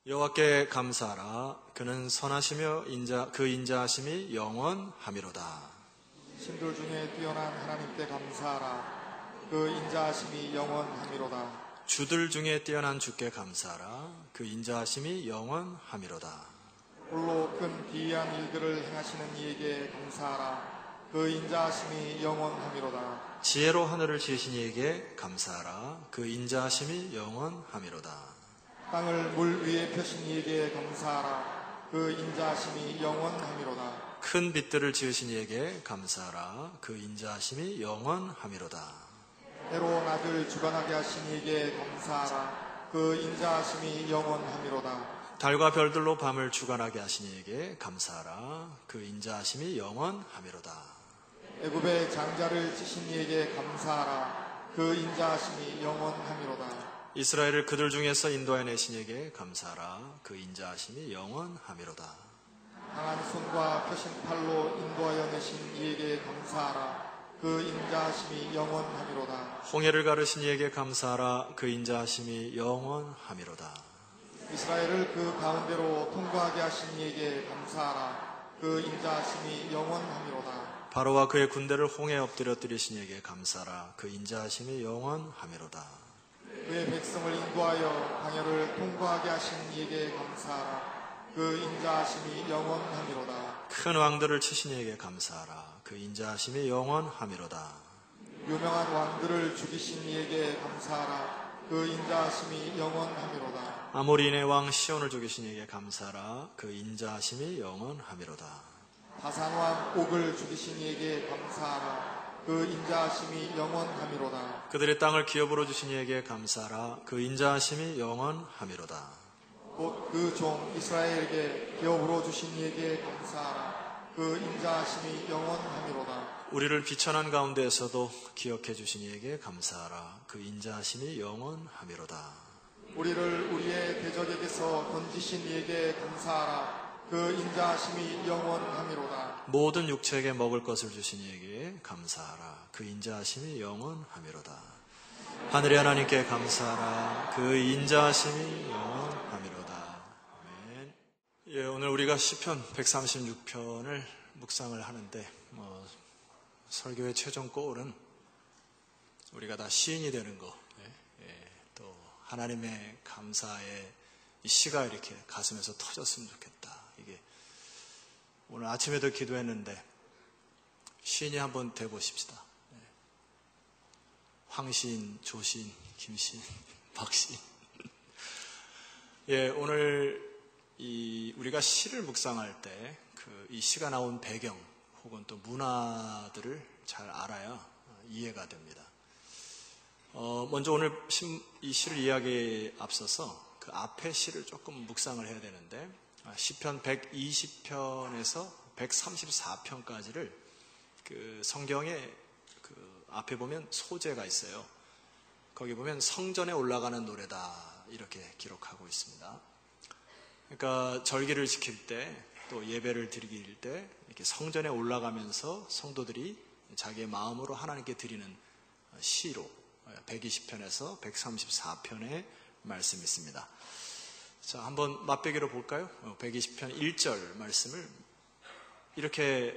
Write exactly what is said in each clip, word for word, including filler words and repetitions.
여호와께 감사하라. 그는 선하시며 인자, 그 인자하심이 영원하미로다. 신들 중에 뛰어난 하나님께 감사하라. 그 인자하심이 영원하미로다. 주들 중에 뛰어난 주께 감사하라. 그 인자하심이 영원하미로다. 홀로 큰 기이한 일들을 행하시는 이에게 감사하라. 그 인자하심이 영원하미로다. 지혜로 하늘을 지으신 이에게 감사하라. 그 인자하심이 영원하미로다. 땅을 물 위에 펴신 이에게 감사하라. 그 인자하심이 영원하미로다. 큰 빛들을 지으신 이에게 감사하라. 그 인자하심이 영원하미로다. 해로 낮을 주관하게 하신 이에게 감사하라. 그 인자하심이 영원하미로다. 달과 별들로 밤을 주관하게 하신 이에게 감사하라. 그 인자하심이 영원하미로다. 애굽의 장자를 찌신 이에게 감사하라. 그 인자하심이 영원하미로다. 이스라엘을 그들 중에서 인도해 내신 이에게 감사하라. 그 인자하심이 영원하미로다. 강한 손과 펴신 팔로 인도하여 내신 이에게 감사하라. 그 인자하심이 영원하미로다. 홍해를 가르신 이에게 감사하라. 그 인자하심이 영원하미로다. 이스라엘을 그 가운데로 통과하게 하신 이에게 감사하라. 그 인자하심이 영원하미로다. 바로와 그의 군대를 홍해에 엎드려뜨리신 이에게 감사하라. 그 인자하심이 영원하미로다. 그의 백성을 인도하여 강야를 통과하게 하신 이에게 감사하라. 그 인자하심이 영원하미로다. 큰 왕들을 치신 이에게 감사하라. 그 인자하심이 영원하미로다. 유명한 왕들을 죽이신 이에게 감사하라. 그 인자하심이 영원하미로다. 아모리인의 왕 시온을 죽이신 이에게 감사하라. 그 인자하심이 영원하미로다. 바산 왕 옥을 죽이신 이에게 감사하라. 그 인자하심이 영원하미로다. 그들의 땅을 기업으로 주신 이에게 감사하라. 그 인자하심이 영원하미로다. 곧 그 종 이스라엘에게 기업으로 주신 이에게 감사하라. 그 인자하심이 영원하미로다. 우리를 비천한 가운데에서도 기억해 주신 이에게 감사하라. 그 인자하심이 영원하미로다. 우리를 우리의 대적에게서 건지신 이에게 감사하라. 그 인자하심이 영원하미로다. 모든 육체에게 먹을 것을 주신 이에게 감사하라. 그 인자하심이 영원하미로다. 하늘의 하나님께 감사하라. 그 인자하심이 영원하미로다. 아멘. 예, 오늘 우리가 시편 백삼십육 편을 묵상을 하는데 뭐, 설교의 최종 골은 우리가 다 시인이 되는 거, 예, 예, 또 하나님의 감사의 이 시가 이렇게 가슴에서 터졌으면 좋겠다. 이게 오늘 아침에도 기도했는데 시인이 한번 돼보십시다. 네. 황시인, 조시인, 김시인, 박시인. 예, 오늘 이 우리가 시를 묵상할 때 그 이 시가 나온 배경 혹은 또 문화들을 잘 알아야 이해가 됩니다. 어, 먼저 오늘 이 시를 이야기에 앞서서 그 앞에 시를 조금 묵상을 해야 되는데 시편 백이십 편에서 백삼십사 편까지를 그 성경에 그 앞에 보면 소제가 있어요. 거기 보면 성전에 올라가는 노래다 이렇게 기록하고 있습니다. 그러니까 절기를 지킬 때 또 예배를 드릴 때 이렇게 성전에 올라가면서 성도들이 자기의 마음으로 하나님께 드리는 시로 백이십 편에서 백삼십사 편의 말씀이 있습니다. 자, 한번 맛배기로 볼까요? 백이십 편 일 절 말씀을 이렇게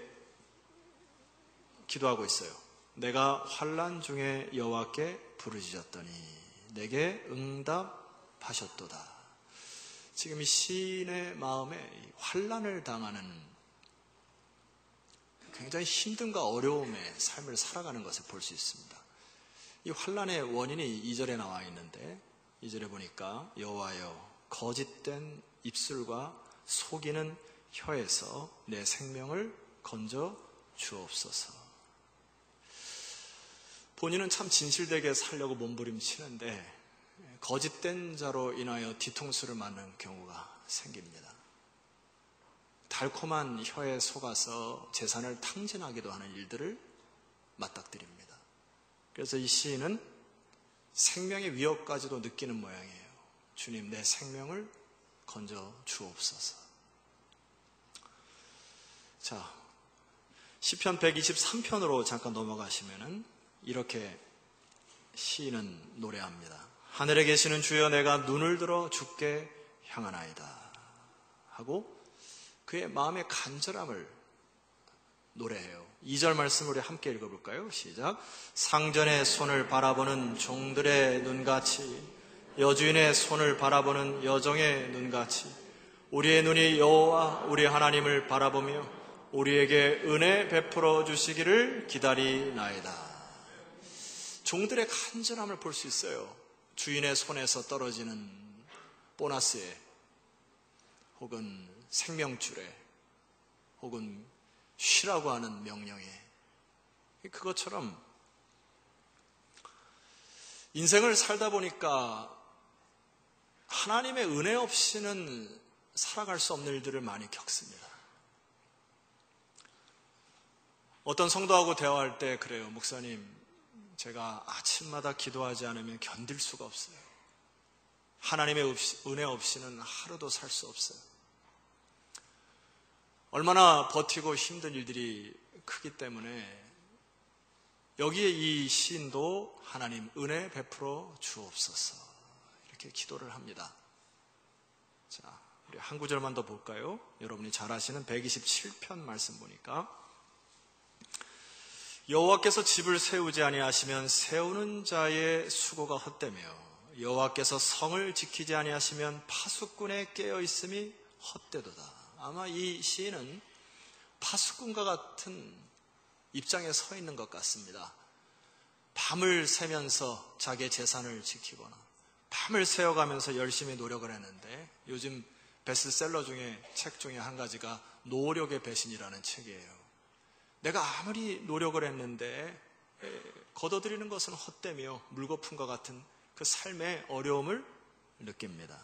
기도하고 있어요. 내가 환난 중에 여호와께 부르짖었더니 내게 응답하셨도다. 지금 이 시인의 마음에 환난을 당하는 굉장히 힘듦과 어려움의 삶을 살아가는 것을 볼 수 있습니다. 이 환난의 원인이 이 절에 나와 있는데 이 절에 보니까 여호와여 거짓된 입술과 속이는 혀에서 내 생명을 건져 주옵소서. 본인은 참 진실되게 살려고 몸부림치는데 거짓된 자로 인하여 뒤통수를 맞는 경우가 생깁니다. 달콤한 혀에 속아서 재산을 탕진하기도 하는 일들을 맞닥뜨립니다. 그래서 이 시인은 생명의 위협까지도 느끼는 모양이에요. 주님, 내 생명을 건져 주옵소서. 자, 시편 백이십삼 편으로 잠깐 넘어가시면은 이렇게 시인은 노래합니다. 하늘에 계시는 주여, 내가 눈을 들어 주께 향하나이다 하고 그의 마음의 간절함을 노래해요. 이 절 말씀 우리 함께 읽어볼까요? 시작. 상전의 손을 바라보는 종들의 눈같이, 여주인의 손을 바라보는 여종의 눈같이 우리의 눈이 여호와 우리 하나님을 바라보며 우리에게 은혜 베풀어 주시기를 기다리나이다. 종들의 간절함을 볼 수 있어요. 주인의 손에서 떨어지는 보너스에, 혹은 생명줄에, 혹은 쉬라고 하는 명령에, 그것처럼 인생을 살다 보니까 하나님의 은혜 없이는 살아갈 수 없는 일들을 많이 겪습니다. 어떤 성도하고 대화할 때 그래요. 목사님, 제가 아침마다 기도하지 않으면 견딜 수가 없어요. 하나님의 은혜 없이는 하루도 살 수 없어요. 얼마나 버티고 힘든 일들이 크기 때문에 여기에 이 시인도 하나님 은혜 베풀어 주옵소서 이렇게 기도를 합니다. 자, 우리 한 구절만 더 볼까요? 여러분이 잘 아시는 백이십칠 편 말씀 보니까 여호와께서 집을 세우지 아니하시면 세우는 자의 수고가 헛되며 여호와께서 성을 지키지 아니하시면 파수꾼의 깨어있음이 헛되도다. 아마 이 시인은 파수꾼과 같은 입장에 서 있는 것 같습니다. 밤을 새면서 자기의 재산을 지키거나 밤을 새어가면서 열심히 노력을 했는데, 요즘 베스트셀러 중에 책 중에 한 가지가 노력의 배신이라는 책이에요. 내가 아무리 노력을 했는데 거둬들이는 것은 헛되며 물거품과 같은 그 삶의 어려움을 느낍니다.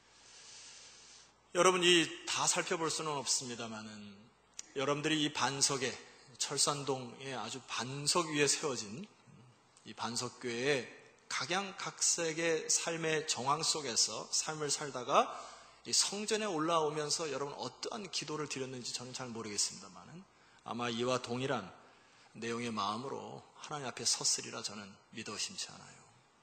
여러분, 이 다 살펴볼 수는 없습니다만은 여러분들이 이 반석에, 철산동의 아주 반석 위에 세워진 이 반석교회의 각양각색의 삶의 정황 속에서 삶을 살다가 이 성전에 올라오면서 여러분 어떠한 기도를 드렸는지 저는 잘 모르겠습니다만은 아마 이와 동일한 내용의 마음으로 하나님 앞에 섰으리라 저는 믿어 의심치 않아요.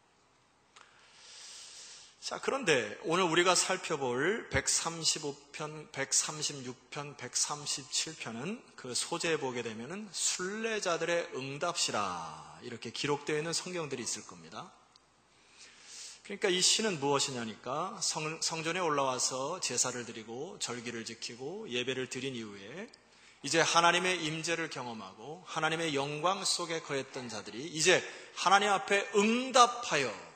자, 그런데 오늘 우리가 살펴볼 백삼십오 편, 백삼십육 편, 백삼십칠 편은 그 소재에 보게 되면은 순례자들의 응답시라 이렇게 기록되어 있는 성경들이 있을 겁니다. 그러니까 이 시는 무엇이냐니까 성, 성전에 올라와서 제사를 드리고 절기를 지키고 예배를 드린 이후에 이제 하나님의 임재를 경험하고 하나님의 영광 속에 거했던 자들이 이제 하나님 앞에 응답하여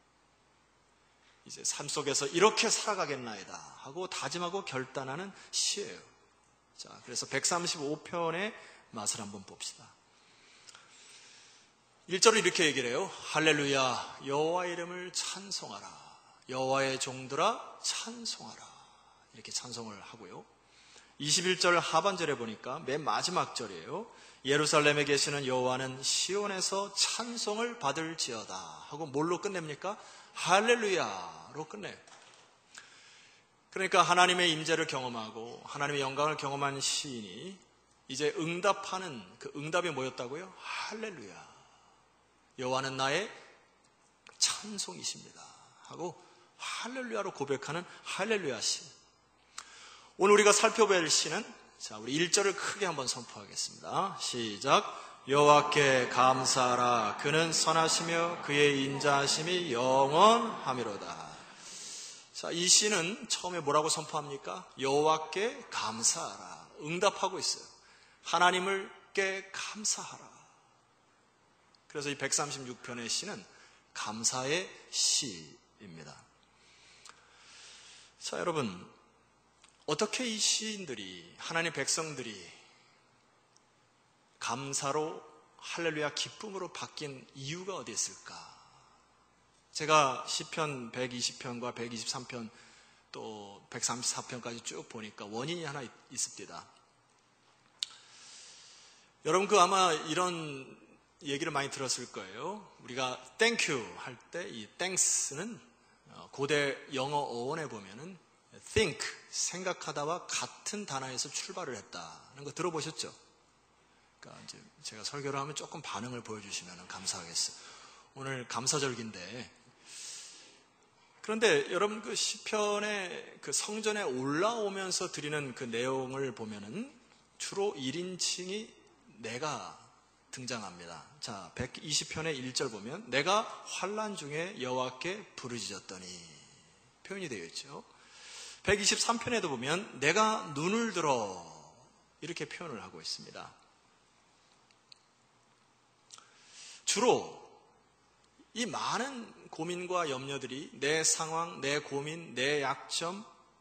이제 삶 속에서 이렇게 살아가겠나이다 하고 다짐하고 결단하는 시예요. 자, 그래서 백삼십오 편의 맛을 한번 봅시다. 일 절을 이렇게 얘기를 해요. 할렐루야, 여호와 이름을 찬송하라. 여호와의 종들아 찬송하라. 이렇게 찬송을 하고요. 이십일 절 하반절에 보니까 맨 마지막 절이에요. 예루살렘에 계시는 여호와는 시온에서 찬송을 받을지어다 하고 뭘로 끝냅니까? 할렐루야로 끝내요. 그러니까 하나님의 임재를 경험하고 하나님의 영광을 경험한 시인이 이제 응답하는 그 응답이 뭐였다고요? 할렐루야. 여호와는 나의 찬송이십니다 하고 할렐루야로 고백하는 할렐루야 시. 오늘 우리가 살펴볼 시는, 자, 우리 일 절을 크게 한번 선포하겠습니다. 시작. 여호와께 감사하라. 그는 선하시며 그의 인자하심이 영원하미로다. 자, 이 시는 처음에 뭐라고 선포합니까? 여호와께 감사하라. 응답하고 있어요. 하나님께 감사하라. 그래서 이 백삼십육 편의 시는 감사의 시입니다. 자, 여러분, 어떻게 이 시인들이, 하나님 백성들이 감사로 할렐루야 기쁨으로 바뀐 이유가 어디 있을까? 제가 시편 백이십 편과 백이십삼 편 또 백삼십사 편까지 쭉 보니까 원인이 하나 있습니다. 여러분, 그 아마 이런 얘기를 많이 들었을 거예요. 우리가 thank you 할 때 이 thanks는 고대 영어 어원에 보면은 think, 생각하다와 같은 단어에서 출발을 했다는 거 들어보셨죠? 그러니까 이제 제가 설교를 하면 조금 반응을 보여주시면 감사하겠어요. 오늘 감사절기인데 그런데 여러분 그 시편의 그 성전에 올라오면서 드리는 그 내용을 보면은 주로 일 인칭이 내가 등장합니다. 자, 백이십 편의 일 절 보면 내가 환난 중에 여호와께 부르짖었더니 표현이 되어 있죠. 백이십삼 편에도 보면 내가 눈을 들어 이렇게 표현을 하고 있습니다. 주로 이 많은 고민과 염려들이 내 상황, 내 고민, 내 약점,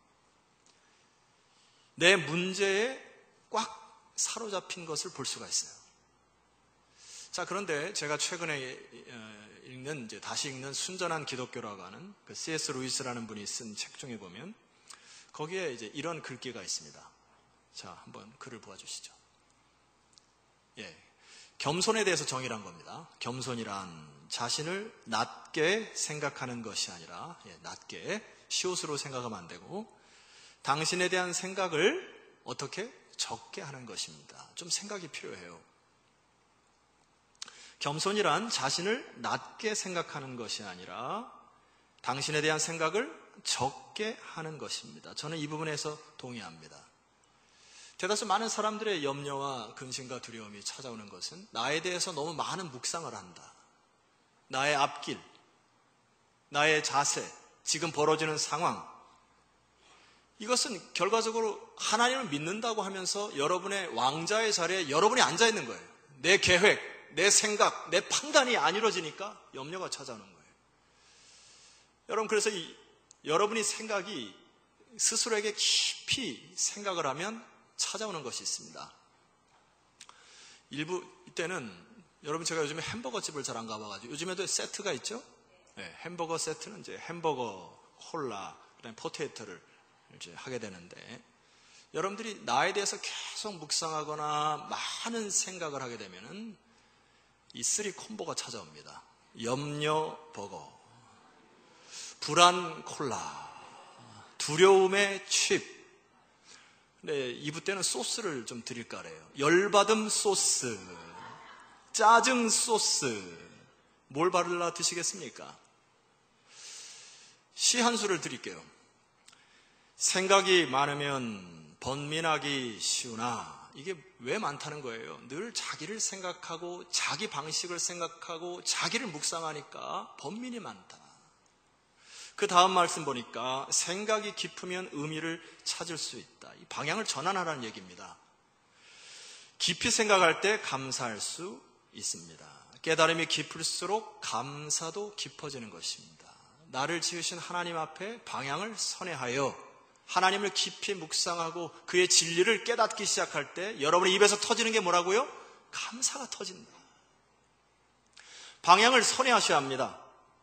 내 문제에 꽉 사로잡힌 것을 볼 수가 있어요. 자, 그런데 제가 최근에 읽는, 이제 다시 읽는 순전한 기독교라고 하는 그 씨 에스 루이스라는 분이 쓴 책 중에 보면 거기에 이제 이런 글귀가 있습니다. 자, 한번 글을 보아주시죠. 예. 겸손에 대해서 정의를 한 겁니다. 겸손이란 자신을 낮게 생각하는 것이 아니라, 예, 낮게, 시옷으로 생각하면 안 되고, 당신에 대한 생각을 어떻게? 적게 하는 것입니다. 좀 생각이 필요해요. 겸손이란 자신을 낮게 생각하는 것이 아니라, 당신에 대한 생각을 적게 하는 것입니다. 저는 이 부분에서 동의합니다. 대다수 많은 사람들의 염려와 근심과 두려움이 찾아오는 것은 나에 대해서 너무 많은 묵상을 한다. 나의 앞길, 나의 자세, 지금 벌어지는 상황. 이것은 결과적으로 하나님을 믿는다고 하면서 여러분의 왕자의 자리에 여러분이 앉아 있는 거예요. 내 계획, 내 생각, 내 판단이 안 이루어지니까 염려가 찾아오는 거예요. 여러분, 그래서 이, 여러분이 생각이 스스로에게 깊이 생각을 하면 찾아오는 것이 있습니다. 일부 이때는 여러분 제가 요즘에 햄버거 집을 잘 안 가봐가지고 요즘에도 세트가 있죠? 네, 햄버거 세트는 이제 햄버거, 콜라, 그다음에 포테이토를 이제 하게 되는데 여러분들이 나에 대해서 계속 묵상하거나 많은 생각을 하게 되면은 이 쓰리 콤보가 찾아옵니다. 염려 버거, 불안 콜라, 두려움의 칩. 네, 이 부 때는 소스를 좀 드릴까 그래요. 열받음 소스, 짜증 소스. 뭘 바르려 드시겠습니까? 시 한 수를 드릴게요. 생각이 많으면 번민하기 쉬우나 이게 왜 많다는 거예요? 늘 자기를 생각하고 자기 방식을 생각하고 자기를 묵상하니까 번민이 많다. 그 다음 말씀 보니까 생각이 깊으면 의미를 찾을 수 있다. 이 방향을 전환하라는 얘기입니다. 깊이 생각할 때 감사할 수 있습니다. 깨달음이 깊을수록 감사도 깊어지는 것입니다. 나를 지으신 하나님 앞에 방향을 선회하여 하나님을 깊이 묵상하고 그의 진리를 깨닫기 시작할 때 여러분의 입에서 터지는 게 뭐라고요? 감사가 터진다. 방향을 선회하셔야 합니다.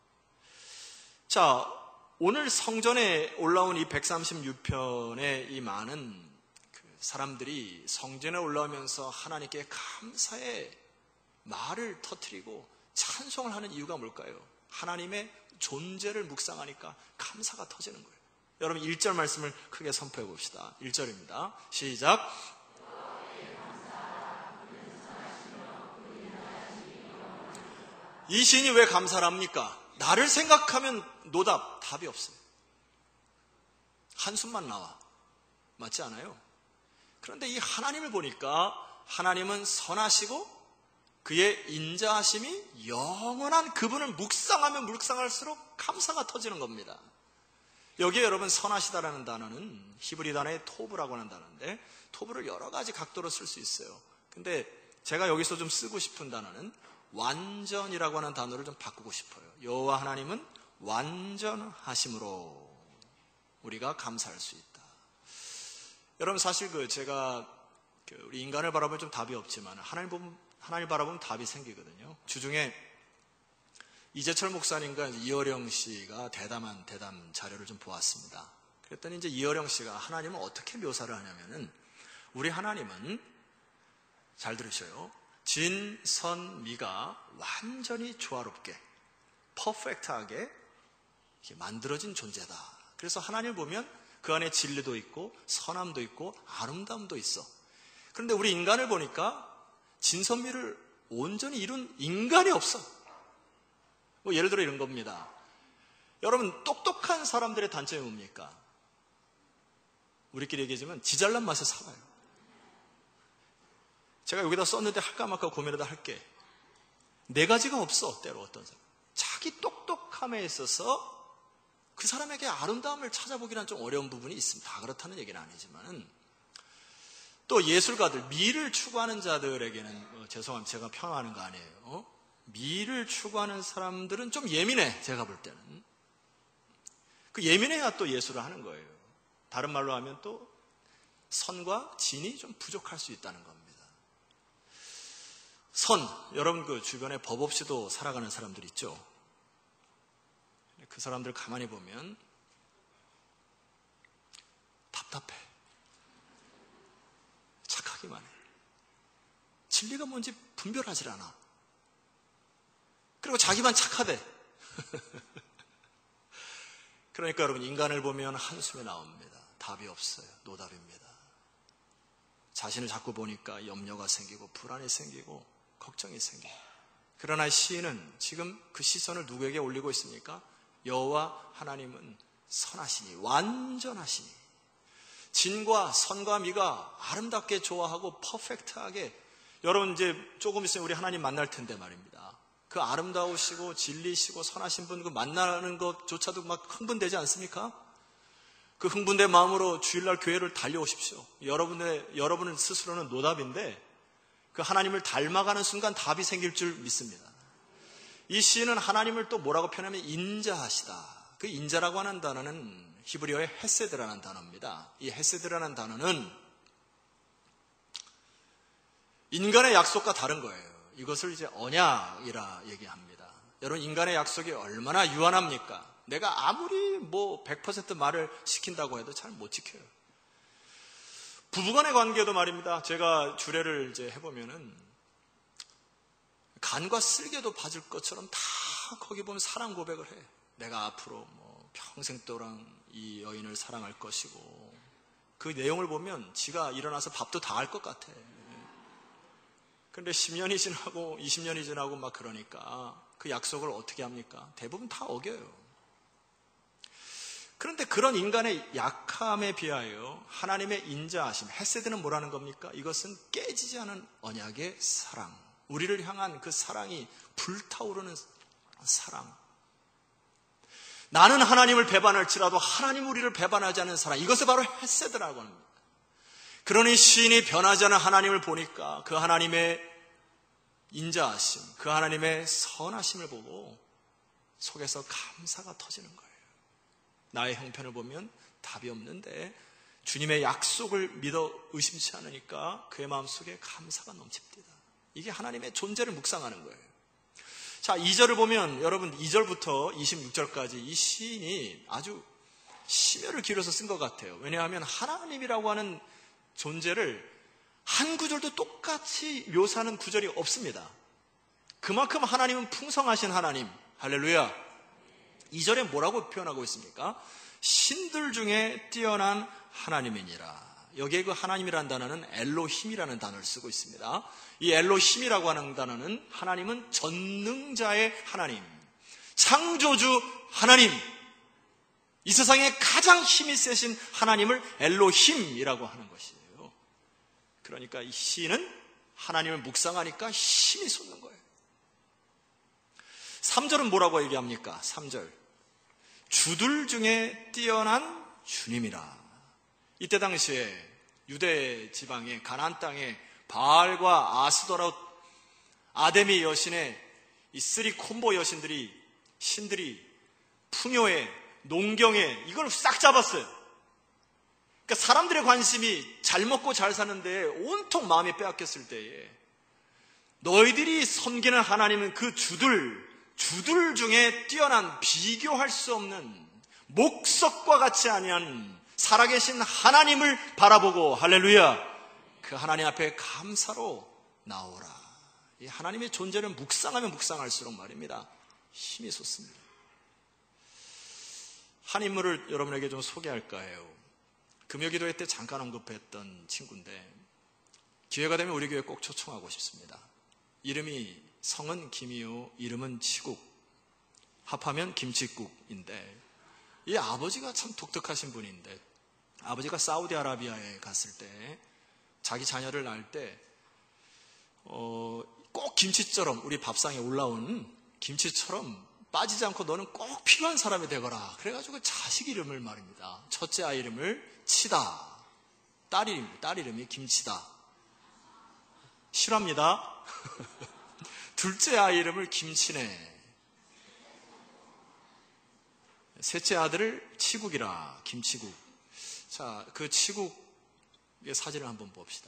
자, 오늘 성전에 올라온 이 백삼십육 편의 이 많은 그 사람들이 성전에 올라오면서 하나님께 감사의 말을 터뜨리고 찬송을 하는 이유가 뭘까요? 하나님의 존재를 묵상하니까 감사가 터지는 거예요. 여러분 일 절 말씀을 크게 선포해 봅시다. 일 절입니다. 시작. 이 시인이 왜 감사를 합니까? 나를 생각하면 노답, 답이 없어요. 한숨만 나와. 맞지 않아요? 그런데 이 하나님을 보니까 하나님은 선하시고 그의 인자하심이 영원한 그분을 묵상하면 묵상할수록 감사가 터지는 겁니다. 여기에 여러분 선하시다라는 단어는 히브리 단어의 토브라고 하는 단어인데 토브를 여러 가지 각도로 쓸 수 있어요. 근데 제가 여기서 좀 쓰고 싶은 단어는 완전이라고 하는 단어를 좀 바꾸고 싶어요. 여호와 하나님은 완전하심으로 우리가 감사할 수 있다. 여러분 사실 그 제가 그 우리 인간을 바라보면 좀 답이 없지만 하나님 보면 하나님 바라보면 답이 생기거든요. 주중에 이재철 목사님과 이어령 씨가 대담한 대담 자료를 좀 보았습니다. 그랬더니 이제 이어령 씨가 하나님을 어떻게 묘사를 하냐면은 우리 하나님은 잘 들으셔요. 진, 선, 미가 완전히 조화롭게 퍼펙트하게 만들어진 존재다. 그래서 하나님을 보면 그 안에 진리도 있고 선함도 있고 아름다움도 있어. 그런데 우리 인간을 보니까 진선미를 온전히 이룬 인간이 없어. 뭐 예를 들어 이런 겁니다. 여러분, 똑똑한 사람들의 단점이 뭡니까? 우리끼리 얘기하지만 지잘난 맛에 살아요. 제가 여기다 썼는데 할까 말까 고민하다 할게. 네 가지가 없어, 때로 어떤 사람. 자기 똑똑함에 있어서 그 사람에게 아름다움을 찾아보기란 좀 어려운 부분이 있습니다. 다 그렇다는 얘기는 아니지만, 또 예술가들, 미를 추구하는 자들에게는, 어, 죄송합니다. 제가 평하는 거 아니에요. 어? 미를 추구하는 사람들은 좀 예민해, 제가 볼 때는. 그 예민해야 또 예술을 하는 거예요. 다른 말로 하면 또 선과 진이 좀 부족할 수 있다는 겁니다. 선, 여러분 그 주변에 법 없이도 살아가는 사람들 있죠. 그 사람들 가만히 보면 답답해. 착하기만 해. 진리가 뭔지 분별하질 않아. 그리고 자기만 착하대. 그러니까 여러분, 인간을 보면 한숨이 나옵니다. 답이 없어요. 노답입니다. 자신을 자꾸 보니까 염려가 생기고 불안이 생기고 걱정이 생겨요. 그러나 시인은 지금 그 시선을 누구에게 올리고 있습니까? 여호와 하나님은 선하시니, 완전하시니, 진과 선과 미가 아름답게 좋아하고 퍼펙트하게. 여러분, 이제 조금 있으면 우리 하나님 만날 텐데 말입니다. 그 아름다우시고 진리시고 선하신 분 그 만나는 것조차도 막 흥분되지 않습니까? 그 흥분된 마음으로 주일날 교회를 달려오십시오. 여러분의, 여러분은 스스로는 노답인데 그 하나님을 닮아가는 순간 답이 생길 줄 믿습니다. 이 시인은 하나님을 또 뭐라고 표현하면 인자하시다. 그 인자라고 하는 단어는 히브리어의 헤세드라는 단어입니다. 이 헤세드라는 단어는 인간의 약속과 다른 거예요. 이것을 이제 언약이라 얘기합니다. 여러분, 인간의 약속이 얼마나 유한합니까? 내가 아무리 뭐 백 퍼센트 말을 시킨다고 해도 잘 못 지켜요. 부부간의 관계도 말입니다. 제가 주례를 이제 해보면은 간과 쓸개도 봐줄 것처럼 다 거기 보면 사랑 고백을 해. 내가 앞으로 뭐 평생 또랑 이 여인을 사랑할 것이고, 그 내용을 보면 지가 일어나서 밥도 다 할 것 같아. 그런데 십 년이 지나고 이십 년이 지나고 막 그러니까 그 약속을 어떻게 합니까? 대부분 다 어겨요. 그런데 그런 인간의 약함에 비하여 하나님의 인자하심, 헤세드는 뭐라는 겁니까? 이것은 깨지지 않은 언약의 사랑, 우리를 향한 그 사랑이 불타오르는 사랑. 나는 하나님을 배반할지라도 하나님 우리를 배반하지 않는 사랑, 이것을 바로 헤세드라고 합니다. 그러니 시인이 변하지 않은 하나님을 보니까 그 하나님의 인자하심, 그 하나님의 선하심을 보고 속에서 감사가 터지는 거예요. 나의 형편을 보면 답이 없는데 주님의 약속을 믿어 의심치 않으니까 그의 마음속에 감사가 넘칩니다. 이게 하나님의 존재를 묵상하는 거예요. 자, 이 절을 보면 여러분 이 절부터 이십육 절까지 이 시인이 아주 심혈을 기울여서 쓴 것 같아요. 왜냐하면 하나님이라고 하는 존재를 한 구절도 똑같이 묘사하는 구절이 없습니다. 그만큼 하나님은 풍성하신 하나님. 할렐루야. 이 절에 뭐라고 표현하고 있습니까? 신들 중에 뛰어난 하나님이니라. 여기에 그 하나님이라는 단어는 엘로힘이라는 단어를 쓰고 있습니다. 이 엘로힘이라고 하는 단어는 하나님은 전능자의 하나님, 창조주 하나님, 이 세상에 가장 힘이 세신 하나님을 엘로힘이라고 하는 것이에요. 그러니까 이 시인은 하나님을 묵상하니까 힘이 솟는 거예요. 삼 절은 뭐라고 얘기합니까? 삼 절. 주들 중에 뛰어난 주님이라. 이때 당시에 유대 지방의 가나안 땅에 바알과 아스도라, 아데미 여신의 이 쓰리 콤보 여신들이, 신들이 풍요에, 농경에 이걸 싹 잡았어요. 그러니까 사람들의 관심이 잘 먹고 잘 사는데 온통 마음이 빼앗겼을 때에 너희들이 섬기는 하나님은 그 주들, 주들 중에 뛰어난, 비교할 수 없는, 목석과 같이 아니한 살아계신 하나님을 바라보고, 할렐루야, 그 하나님 앞에 감사로 나오라. 이 하나님의 존재를 묵상하면 묵상할수록 말입니다, 힘이 솟습니다. 한 인물을 여러분에게 좀 소개할까 해요. 금요기도회 때 잠깐 언급했던 친구인데 기회가 되면 우리 교회 꼭 초청하고 싶습니다. 이름이 성은 김이요, 이름은 치국. 합하면 김칫국인데, 이 아버지가 참 독특하신 분인데, 아버지가 사우디아라비아에 갔을 때 자기 자녀를 낳을 때 어, 꼭 김치처럼 우리 밥상에 올라온 김치처럼 빠지지 않고 너는 꼭 필요한 사람이 되거라. 그래가지고 자식 이름을 말입니다. 첫째 아이 이름을 치다. 딸 이름, 딸 이름이 김치다. 싫어합니다. 둘째 아이 이름을 김치네. 셋째 아들을 치국이라. 김치국. 자, 그 치국의 사진을 한번 봅시다.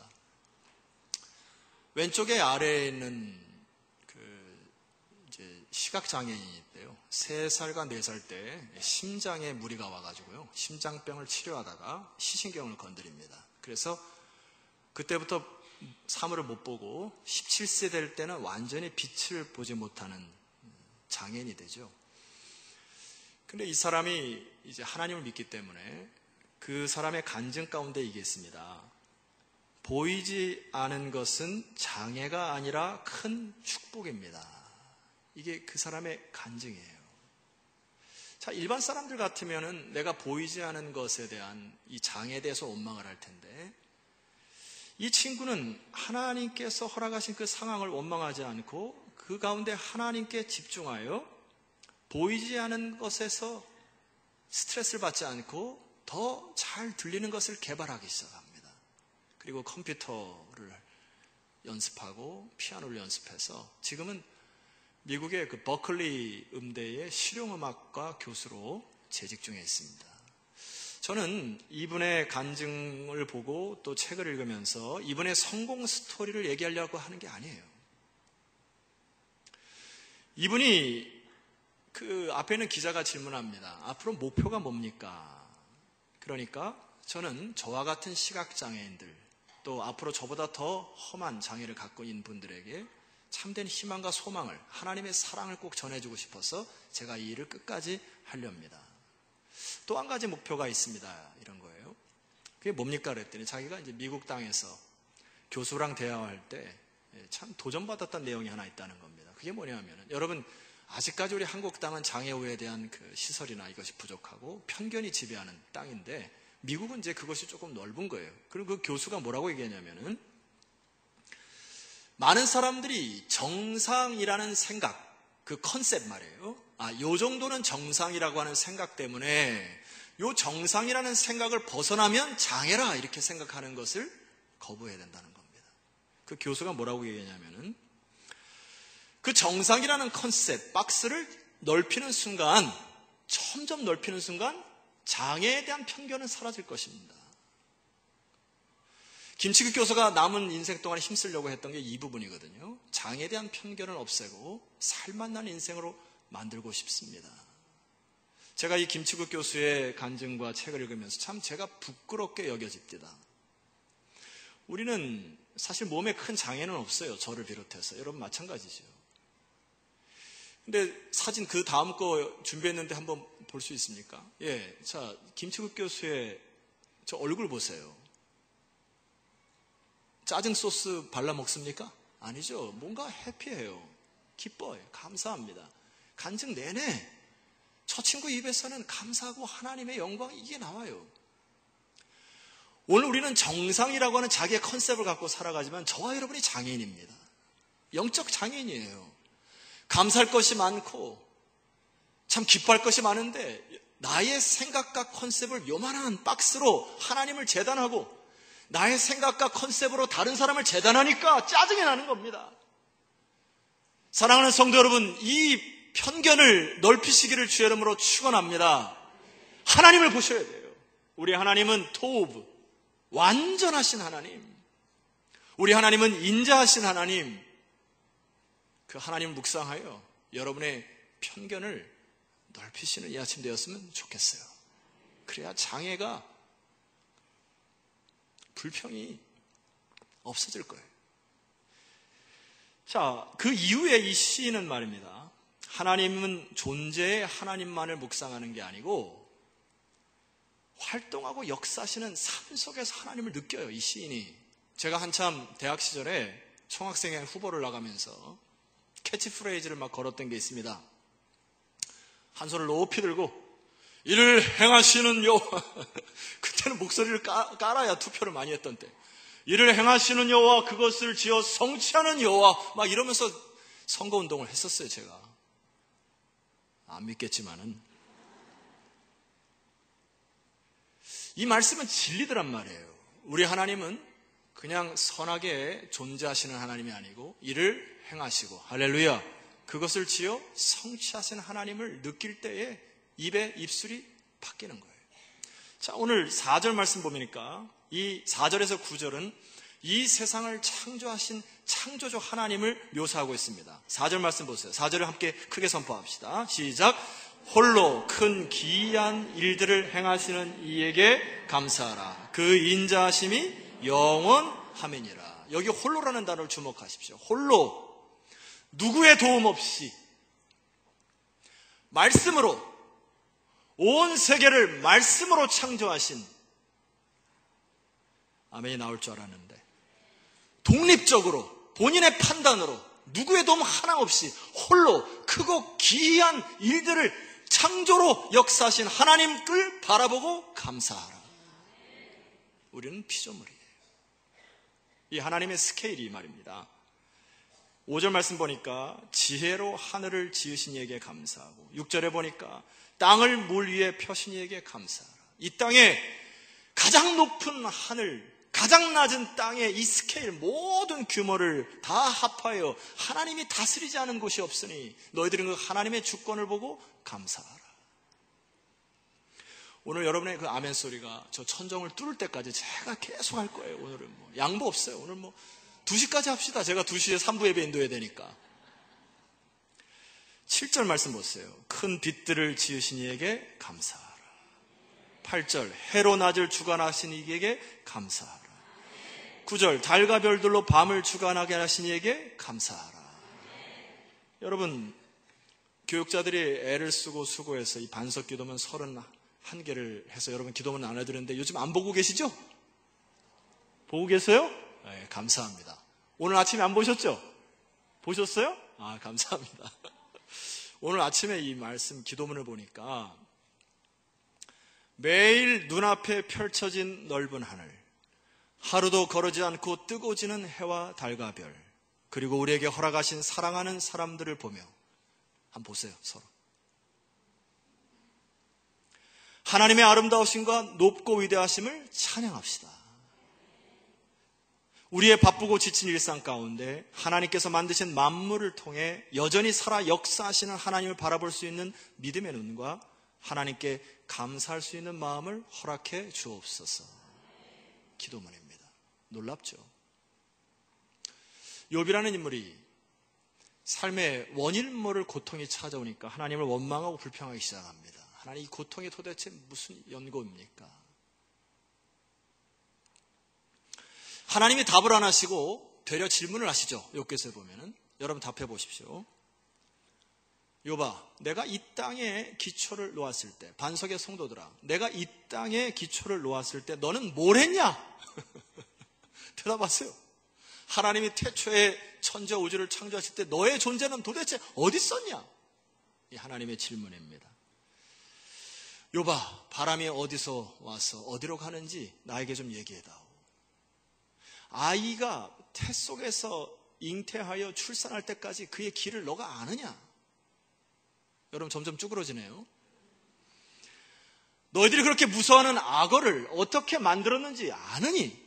왼쪽에 아래에 있는 그 이제 시각장애인이 있대요. 세 살과 네 살 때 심장에 무리가 와가지고요. 심장병을 치료하다가 시신경을 건드립니다. 그래서 그때부터 사물을 못 보고 십칠 세 될 때는 완전히 빛을 보지 못하는 장애인이 되죠. 근데 이 사람이 이제 하나님을 믿기 때문에 그 사람의 간증 가운데 이게 있습니다. 보이지 않은 것은 장애가 아니라 큰 축복입니다. 이게 그 사람의 간증이에요. 자, 일반 사람들 같으면은 내가 보이지 않은 것에 대한 이 장애에 대해서 원망을 할 텐데, 이 친구는 하나님께서 허락하신 그 상황을 원망하지 않고 그 가운데 하나님께 집중하여 보이지 않은 것에서 스트레스를 받지 않고 더 잘 들리는 것을 개발하기 시작합니다. 그리고 컴퓨터를 연습하고 피아노를 연습해서 지금은 미국의 그 버클리 음대의 실용음악과 교수로 재직 중에 있습니다. 저는 이분의 간증을 보고 또 책을 읽으면서 이분의 성공 스토리를 얘기하려고 하는 게 아니에요. 이분이 그 앞에 있는 기자가 질문합니다. 앞으로 목표가 뭡니까? 그러니까 저는 저와 같은 시각장애인들, 또 앞으로 저보다 더 험한 장애를 갖고 있는 분들에게 참된 희망과 소망을, 하나님의 사랑을 꼭 전해주고 싶어서 제가 이 일을 끝까지 하려 합니다. 또 한 가지 목표가 있습니다. 이런 거예요. 그게 뭡니까? 그랬더니 자기가 이제 미국 땅에서 교수랑 대화할 때 참 도전받았던 내용이 하나 있다는 겁니다. 그게 뭐냐면은, 여러분 아직까지 우리 한국 땅은 장애우에 대한 그 시설이나 이것이 부족하고 편견이 지배하는 땅인데, 미국은 이제 그것이 조금 넓은 거예요. 그리고 그 교수가 뭐라고 얘기하냐면은, 많은 사람들이 정상이라는 생각, 그 컨셉 말이에요. 아, 요 정도는 정상이라고 하는 생각 때문에 요 정상이라는 생각을 벗어나면 장애라 이렇게 생각하는 것을 거부해야 된다는 겁니다. 그 교수가 뭐라고 얘기하냐면은, 그 정상이라는 컨셉, 박스를 넓히는 순간, 점점 넓히는 순간 장애에 대한 편견은 사라질 것입니다. 김치국 교수가 남은 인생 동안 힘쓰려고 했던 게 이 부분이거든요. 장애에 대한 편견을 없애고 살맛난 인생으로 만들고 싶습니다. 제가 이 김치국 교수의 간증과 책을 읽으면서 참 제가 부끄럽게 여겨집니다. 우리는 사실 몸에 큰 장애는 없어요. 저를 비롯해서. 여러분 마찬가지죠. 근데 사진 그 다음 거 준비했는데 한번 볼 수 있습니까? 예, 자, 김치국 교수의 저 얼굴 보세요. 짜증 소스 발라 먹습니까? 아니죠. 뭔가 해피해요. 기뻐요. 감사합니다. 간증 내내 저 친구 입에서는 감사하고 하나님의 영광, 이게 나와요. 오늘 우리는 정상이라고 하는 자기의 컨셉을 갖고 살아가지만 저와 여러분이 장애인입니다. 영적 장애인이에요. 감사할 것이 많고 참 기뻐할 것이 많은데, 나의 생각과 컨셉을 요만한 박스로 하나님을 재단하고 나의 생각과 컨셉으로 다른 사람을 재단하니까 짜증이 나는 겁니다. 사랑하는 성도 여러분, 이 편견을 넓히시기를 주의 이름으로 축원합니다. 하나님을 보셔야 돼요. 우리 하나님은 토브, 완전하신 하나님. 우리 하나님은 인자하신 하나님. 그 하나님을 묵상하여 여러분의 편견을 넓히시는 이 아침 되었으면 좋겠어요. 그래야 장애가, 불평이 없어질 거예요. 자, 그 이후에 이 시인은 말입니다. 하나님은 존재에 하나님만을 묵상하는 게 아니고 활동하고 역사하시는 삶 속에서 하나님을 느껴요. 이 시인이. 제가 한참 대학 시절에 총학생회 후보를 나가면서 캐치프레이즈를 막 걸었던 게 있습니다. 한 손을 높이 들고 이를 행하시는 여호와 그때는 목소리를 까, 깔아야 투표를 많이 했던 때 이를 행하시는 여호와 그것을 지어 성취하는 여호와 막 이러면서 선거운동을 했었어요. 제가 안 믿겠지만은 이 말씀은 진리더란 말이에요. 우리 하나님은 그냥 선하게 존재하시는 하나님이 아니고 이를 행하시고 할렐루야 그것을 지어 성취하시는 하나님을 느낄 때에 입에 입술이 바뀌는 거예요. 자, 오늘 사 절 말씀 보니까 이 사 절에서 구 절은 이 세상을 창조하신 창조주 하나님을 묘사하고 있습니다. 사 절 말씀 보세요. 사 절을 함께 크게 선포합시다. 시작. 홀로 큰 기이한 일들을 행하시는 이에게 감사하라. 그 인자하심이 영원함이니라. 여기 홀로라는 단어를 주목하십시오. 홀로 누구의 도움 없이 말씀으로 온 세계를 말씀으로 창조하신 아멘이 나올 줄 알았는데 독립적으로 본인의 판단으로 누구의 도움 하나 없이 홀로 크고 기이한 일들을 창조로 역사하신 하나님을 바라보고 감사하라. 우리는 피조물이에요. 이 하나님의 스케일이 말입니다. 오 절 말씀 보니까 지혜로 하늘을 지으신 이에게 감사하고 육 절에 보니까 땅을 물 위에 펴신 이에게 감사하라. 이 땅에 가장 높은 하늘, 가장 낮은 땅의 이 스케일 모든 규모를 다 합하여 하나님이 다스리지 않은 곳이 없으니 너희들은 그 하나님의 주권을 보고 감사하라. 오늘 여러분의 그 아멘 소리가 저 천정을 뚫을 때까지 제가 계속 할 거예요. 오늘은 뭐 양보 없어요. 오늘 뭐 두 시까지 합시다. 제가 두 시에 삼 부 예배 인도해야 되니까. 칠 절 말씀 보세요. 큰 빛들을 지으신 이에게 감사하라. 팔 절 해로 낮을 주관하신 이에게 감사하라. 구 절 달과 별들로 밤을 주관하게 하신 이에게 감사하라. 여러분 교육자들이 애를 쓰고 수고해서 이 반석 기도문 서른한 개를 해서 여러분 기도문 나눠드렸는데 요즘 안 보고 계시죠? 보고 계세요? 네, 감사합니다. 오늘 아침에 안 보셨죠? 보셨어요? 아, 감사합니다. 오늘 아침에 이 말씀 기도문을 보니까 매일 눈앞에 펼쳐진 넓은 하늘, 하루도 거르지 않고 뜨고 지는 해와 달과 별, 그리고 우리에게 허락하신 사랑하는 사람들을 보며 한번 보세요. 서로 하나님의 아름다우심과 높고 위대하심을 찬양합시다. 우리의 바쁘고 지친 일상 가운데 하나님께서 만드신 만물을 통해 여전히 살아 역사하시는 하나님을 바라볼 수 있는 믿음의 눈과 하나님께 감사할 수 있는 마음을 허락해 주옵소서. 기도문입니다. 놀랍죠? 욥이라는 인물이 삶의 원인 모를 고통이 찾아오니까 하나님을 원망하고 불평하기 시작합니다. 하나님, 이 고통이 도대체 무슨 연고입니까? 하나님이 답을 안 하시고 되려 질문을 하시죠. 욥기서에 보면은. 여러분 답해 보십시오. 욥아, 내가 이 땅에 기초를 놓았을 때, 반석의 성도들아, 내가 이 땅에 기초를 놓았을 때 너는 뭘 했냐? 대답하세요. 하나님이 태초에 천지 우주를 창조하실 때 너의 존재는 도대체 어디 있었냐? 이 하나님의 질문입니다. 욥아, 바람이 어디서 와서 어디로 가는지 나에게 좀 얘기해다오. 아이가 태 속에서 잉태하여 출산할 때까지 그의 길을 너가 아느냐? 여러분 점점 쭈그러지네요. 너희들이 그렇게 무서워하는 악어를 어떻게 만들었는지 아느니?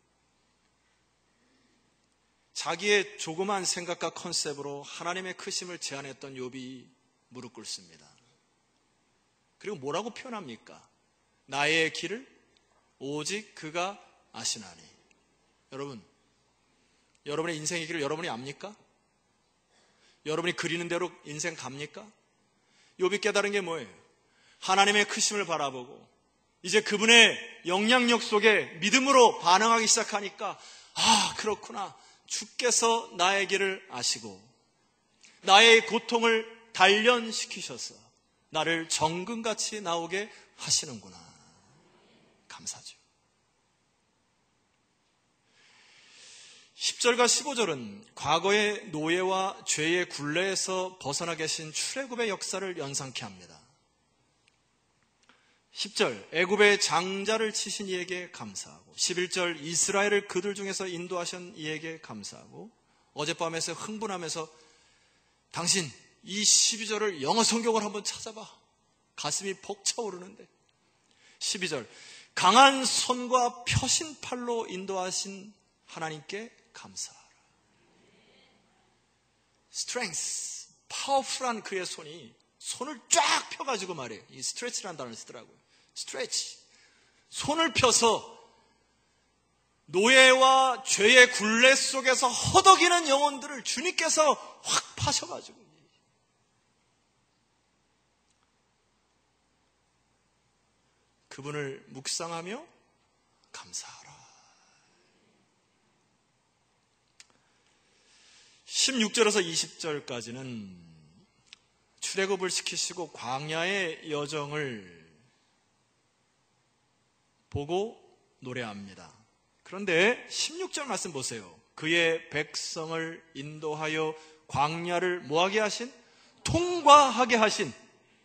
자기의 조그만 생각과 컨셉으로 하나님의 크심을 제안했던 욥이 무릎 꿇습니다. 그리고 뭐라고 표현합니까? 나의 길을 오직 그가 아시나니. 여러분, 여러분의 인생의 길을 여러분이 압니까? 여러분이 그리는 대로 인생 갑니까? 욥이 깨달은 게 뭐예요? 하나님의 크심을 바라보고 이제 그분의 영향력 속에 믿음으로 반응하기 시작하니까 아, 그렇구나. 주께서 나의 길을 아시고 나의 고통을 단련시키셔서 나를 정금같이 나오게 하시는구나. 감사죠. 절과 십오 절은 과거의 노예와 죄의 굴레에서 벗어나 계신 출애굽의 역사를 연상케 합니다. 십 절 애굽의 장자를 치신 이에게 감사하고, 십일 절 이스라엘을 그들 중에서 인도하신 이에게 감사하고, 어젯밤에서 흥분하면서 당신 이 십이 절을 영어 성경을 한번 찾아봐. 가슴이 벅차오르는데. 십이 절 강한 손과 펴신 팔로 인도하신 하나님께 감사하라. strength, 파워풀한 그의 손이 손을 쫙 펴가지고 말해요. 이 스트레치라는 단어를 쓰더라고요. 스트레치. 손을 펴서 노예와 죄의 굴레 속에서 허덕이는 영혼들을 주님께서 확 파셔가지고 그분을 묵상하며 감사하라. 십육 절에서 이십 절까지는 출애굽을 시키시고 광야의 여정을 보고 노래합니다. 그런데 십육 절 말씀 보세요. 그의 백성을 인도하여 광야를 뭐하게 하신? 통과하게 하신.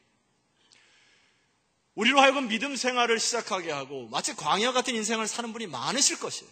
우리로 하여금 믿음 생활을 시작하게 하고 마치 광야 같은 인생을 사는 분이 많으실 것이에요.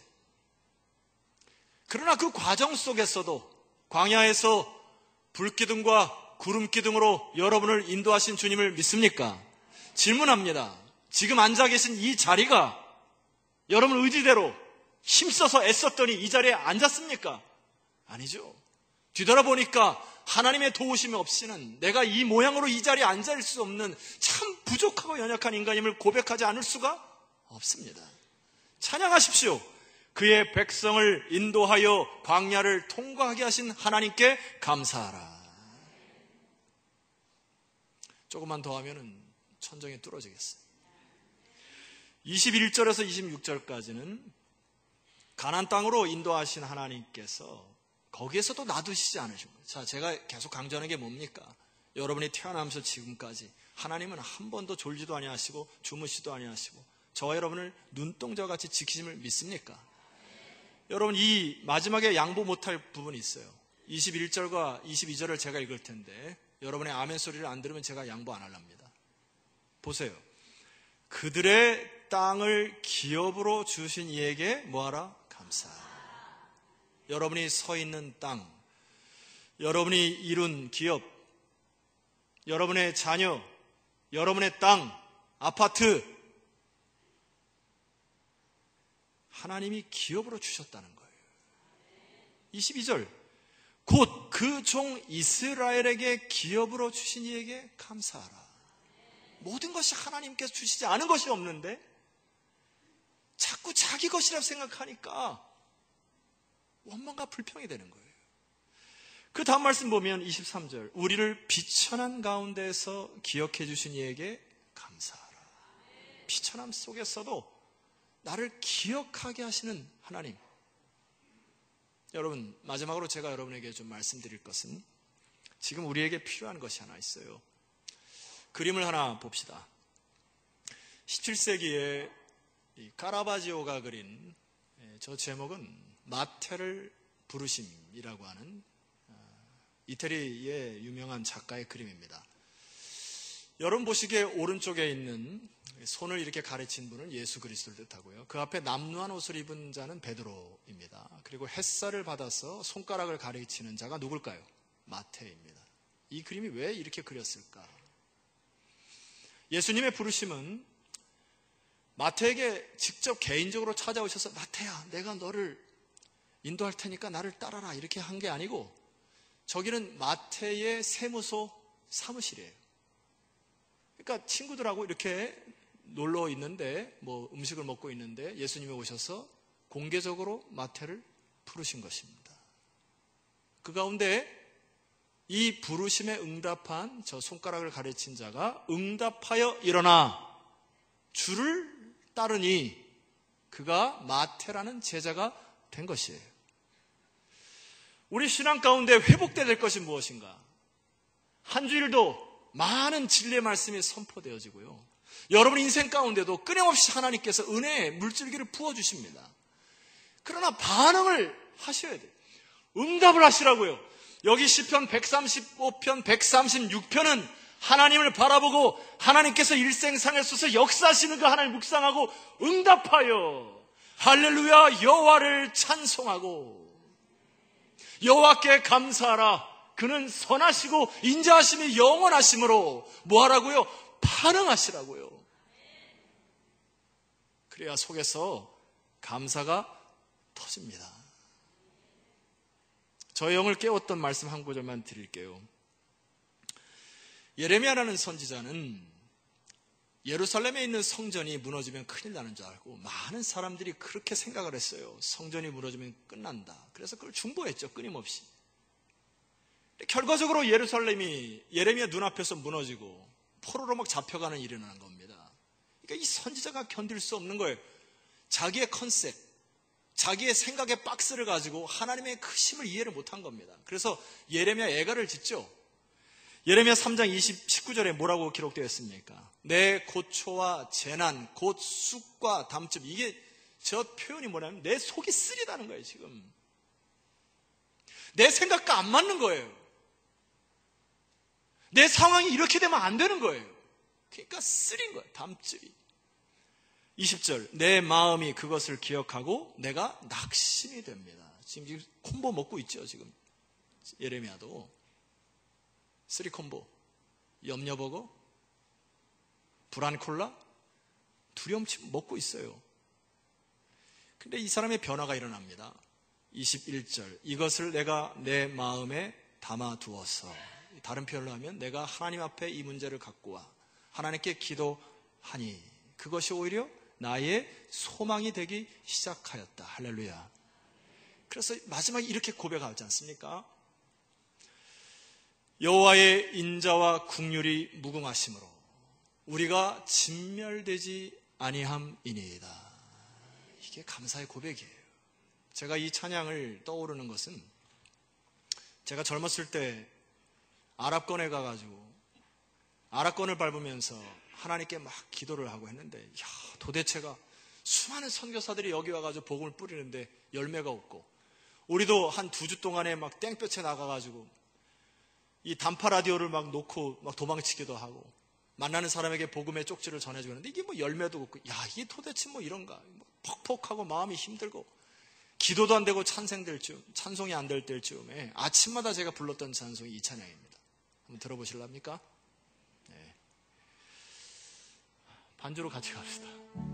그러나 그 과정 속에서도 광야에서 불기둥과 구름기둥으로 여러분을 인도하신 주님을 믿습니까? 질문합니다. 지금 앉아 계신 이 자리가 여러분 의지대로 힘써서 애썼더니 이 자리에 앉았습니까? 아니죠. 뒤돌아보니까 하나님의 도우심이 없이는 내가 이 모양으로 이 자리에 앉아있을 수 없는 참 부족하고 연약한 인간임을 고백하지 않을 수가 없습니다. 찬양하십시오. 그의 백성을 인도하여 광야를 통과하게 하신 하나님께 감사하라. 조금만 더 하면 천정이 뚫어지겠어요. 이십일 절에서 이십육 절까지는 가나안 땅으로 인도하신 하나님께서 거기에서도 놔두시지 않으신 거예요. 자, 제가 계속 강조하는 게 뭡니까? 여러분이 태어나면서 지금까지 하나님은 한 번도 졸지도 아니하시고 주무시도 아니하시고 저와 여러분을 눈동자와 같이 지키심을 믿습니까? 여러분, 이 마지막에 양보 못할 부분이 있어요. 이십일 절과 이십이 절을 제가 읽을 텐데 여러분의 아멘 소리를 안 들으면 제가 양보 안 할랍니다. 보세요. 그들의 땅을 기업으로 주신 이에게 뭐하라? 감사하라. 여러분이 서 있는 땅, 여러분이 이룬 기업, 여러분의 자녀, 여러분의 땅, 아파트, 하나님이 기업으로 주셨다는 거예요. 이십이 절 곧 그 종 이스라엘에게 기업으로 주신 이에게 감사하라. 모든 것이 하나님께서 주시지 않은 것이 없는데 자꾸 자기 것이라고 생각하니까 원망과 불평이 되는 거예요. 그 다음 말씀 보면 이십삼 절 우리를 비천한 가운데서 기억해 주신 이에게 감사하라. 비천함 속에서도 나를 기억하게 하시는 하나님. 여러분, 마지막으로 제가 여러분에게 좀 말씀드릴 것은 지금 우리에게 필요한 것이 하나 있어요. 그림을 하나 봅시다. 십칠 세기에 카라바지오가 그린 저 제목은 마테를 부르심이라고 하는 이태리의 유명한 작가의 그림입니다. 여러분 보시기에 오른쪽에 있는 손을 이렇게 가르친 분은 예수 그리스도를 뜻하고요. 그 앞에 남루한 옷을 입은 자는 베드로입니다. 그리고 햇살을 받아서 손가락을 가르치는 자가 누굴까요? 마태입니다. 이 그림이 왜 이렇게 그렸을까? 예수님의 부르심은 마태에게 직접 개인적으로 찾아오셔서 마태야, 내가 너를 인도할 테니까 나를 따라라 이렇게 한 게 아니고 저기는 마태의 세무소 사무실이에요. 그러니까 친구들하고 이렇게 놀러 있는데 뭐 음식을 먹고 있는데 예수님이 오셔서 공개적으로 마태를 부르신 것입니다. 그 가운데 이 부르심에 응답한 저 손가락을 가르친 자가 응답하여 일어나 주를 따르니 그가 마태라는 제자가 된 것이에요. 우리 신앙 가운데 회복돼야 될 것이 무엇인가? 한 주일도 많은 진리의 말씀이 선포되어지고요. 여러분 인생 가운데도 끊임없이 하나님께서 은혜의 물줄기를 부어주십니다. 그러나 반응을 하셔야 돼요. 응답을 하시라고요. 여기 시편 백삼십오 편, 백삼십육 편은 하나님을 바라보고 하나님께서 일생상에 있어서 역사하시는 그 하나님을 묵상하고 응답하여 할렐루야 여호와를 찬송하고 여호와께 감사하라. 그는 선하시고 인자하심이 영원하심으로 뭐하라고요? 반응하시라고요. 그래야 속에서 감사가 터집니다. 저의 영을 깨웠던 말씀 한 구절만 드릴게요. 예레미야라는 선지자는 예루살렘에 있는 성전이 무너지면 큰일 나는 줄 알고 많은 사람들이 그렇게 생각을 했어요. 성전이 무너지면 끝난다. 그래서 그걸 중보했죠. 끊임없이. 결과적으로 예루살렘이 예레미야 눈앞에서 무너지고 포로로 막 잡혀가는 일이 일어난 겁니다. 그러니까 이 선지자가 견딜 수 없는 거예요. 자기의 컨셉, 자기의 생각의 박스를 가지고 하나님의 크심을 이해를 못한 겁니다. 그래서 예레미야 애가를 짓죠. 예레미야 삼 장 십구 절에 뭐라고 기록되어 있습니까? 내 고초와 재난, 곧 쑥과 담즙. 이게 저 표현이 뭐냐면 내 속이 쓰리다는 거예요. 지금 내 생각과 안 맞는 거예요. 내 상황이 이렇게 되면 안 되는 거예요. 그러니까 쓰린 거예요. 담즙이. 이십 절, 내 마음이 그것을 기억하고 내가 낙심이 됩니다. 지금, 지금 콤보 먹고 있죠. 지금 예레미야도 쓰리 콤보, 염려버거, 불안콜라, 두려움침 먹고 있어요. 근데 이 사람의 변화가 일어납니다. 이십일 절, 이것을 내가 내 마음에 담아두어서, 다른 표현로 하면 내가 하나님 앞에 이 문제를 갖고 와 하나님께 기도하니 그것이 오히려 나의 소망이 되기 시작하였다. 할렐루야. 그래서 마지막에 이렇게 고백하지 않습니까? 여호와의 인자와 긍휼이 무궁하심으로 우리가 진멸되지 아니함이니이다. 이게 감사의 고백이에요. 제가 이 찬양을 떠오르는 것은 제가 젊었을 때 아랍권에 가가지고 아랍권을 밟으면서 하나님께 막 기도를 하고 했는데, 야, 도대체가 수많은 선교사들이 여기 와가지고 복음을 뿌리는데 열매가 없고, 우리도 한 두 주 동안에 막 땡볕에 나가가지고 이 단파 라디오를 막 놓고 막 도망치기도 하고 만나는 사람에게 복음의 쪽지를 전해주고 했는데 이게 뭐 열매도 없고, 야, 이게 도대체 뭐 이런가, 뭐 퍽퍽하고 마음이 힘들고 기도도 안 되고 찬송될 즈음, 찬송이 안 될 때쯤에 아침마다 제가 불렀던 찬송이 이 찬양입니다. 한번 들어보실랍니까? 네. 반주로 같이 갑시다.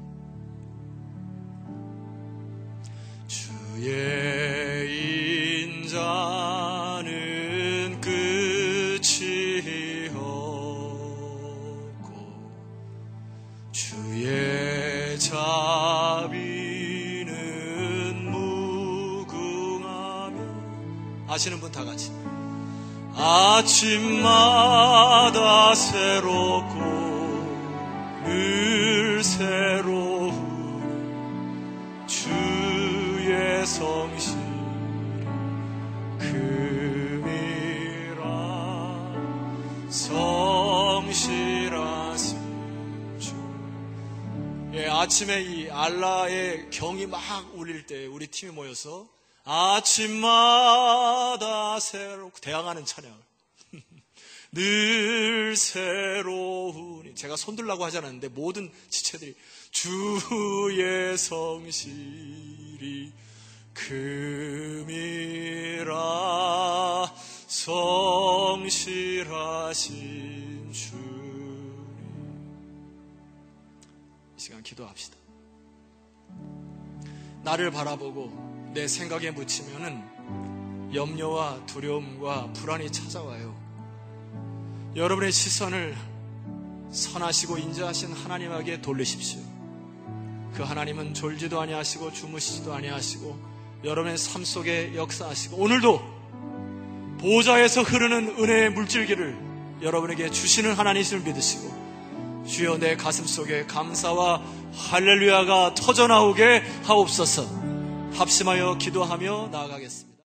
주의 인자는 끝이 없고 주의 자비는 무궁하며, 아시는 분 다 같이. 아침마다 새롭고 늘 새로운 주의 성실 금이라 성실하신 주. 예, 아침에 이 알라의 경이 막 울릴 때 우리 팀이 모여서 아침마다 새롭고 대항하는 찬양을 늘 새로우니, 제가 손들라고 하지 않았는데 모든 지체들이 주의 성실이 금이라 성실하신 주님. 이 시간 기도합시다. 나를 바라보고 내 생각에 묻히면은 염려와 두려움과 불안이 찾아와요. 여러분의 시선을 선하시고 인자하신 하나님에게 돌리십시오. 그 하나님은 졸지도 아니하시고 주무시지도 아니하시고 여러분의 삶 속에 역사하시고 오늘도 보좌에서 흐르는 은혜의 물줄기를 여러분에게 주시는 하나님이심을 믿으시고, 주여 내 가슴 속에 감사와 할렐루야가 터져나오게 하옵소서. 합심하여 기도하며 나아가겠습니다.